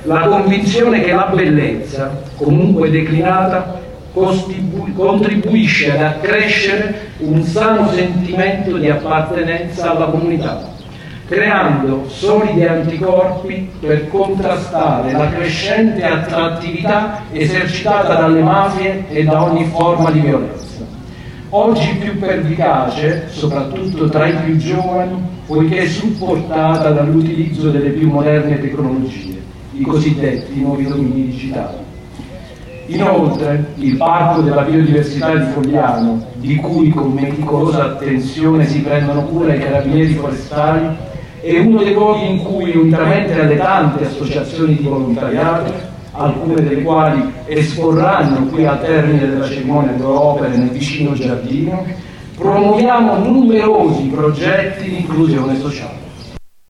la convinzione che la bellezza, comunque declinata, contribuisce ad accrescere un sano sentimento di appartenenza alla comunità, creando solidi anticorpi per contrastare la crescente attrattività esercitata dalle mafie e da ogni forma di violenza, oggi più pervicace soprattutto tra i più giovani, poiché supportata dall'utilizzo delle più moderne tecnologie, i cosiddetti nuovi domini digitali. Inoltre, il Parco della Biodiversità di Fogliano, di cui con meticolosa attenzione si prendono cura i carabinieri forestali, è uno dei luoghi in cui, unitamente alle tante associazioni di volontariato, alcune delle quali esporranno qui al termine della cerimonia loro opere nel vicino giardino, promuoviamo numerosi progetti di inclusione sociale.